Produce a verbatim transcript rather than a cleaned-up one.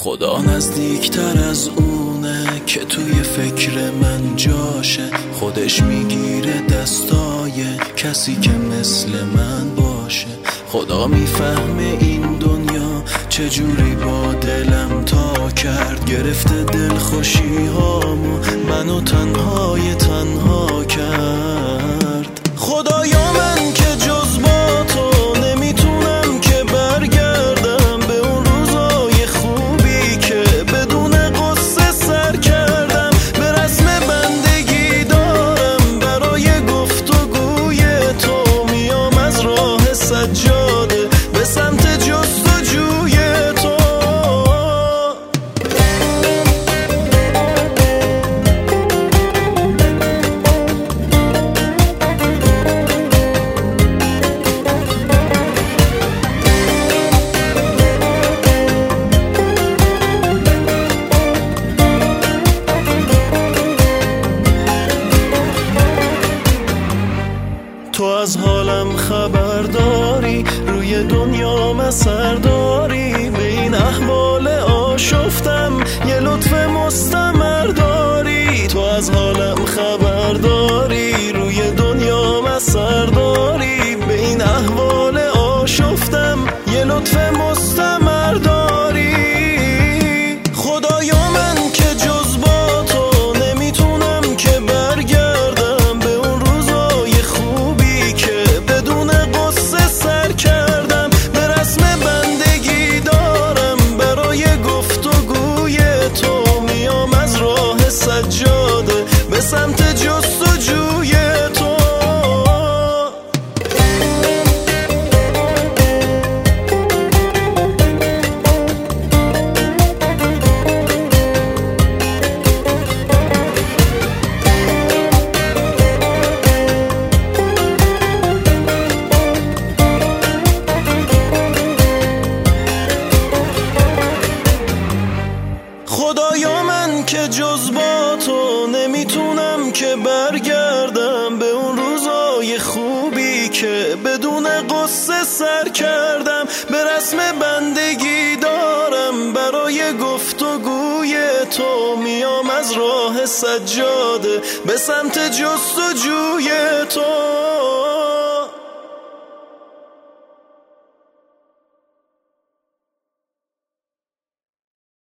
خدا نزدیکتر از اونه که توی فکر من جاشه، خودش میگیره دستای کسی که مثل من باشه. خدا میفهمه این دنیا چجوری با دلم تا کرد، گرفته دل خوشی هامو منو تنهای تنها کرد. خدایا من که جز با تو نمیتونم که برگردم به اون روزای خوبی که بدون قصه سر کردم. به رسم بندگی دارم برای گفتگوی تو، میام از راه سجاده به سمت جستجوی تو. تو از حالم خبر داری، روی دنیا اثر داری، به این احوال آشفتم یه لطف مستمر داری. تو از حالم خبر داری، روی دنیا اثر داری، به این احوال آشفتم یه لطف مستمر داری. خدایا من که جز با تو نمیتونم که برگردم به اون روزای خوبی که بدون قصه سر کردم. به رسم بندگی دارم برای گفتگوی تو، میام از راه سجاده به سمت جستجوی تو. خدایا من که جز با تو نمیتونم که برگردم به اون روزای خوبی که بدون قصه سر کردم. به رسم بندگی دارم برای گفتگوی تو، میام از راه سجاده به سمت جستجوی تو.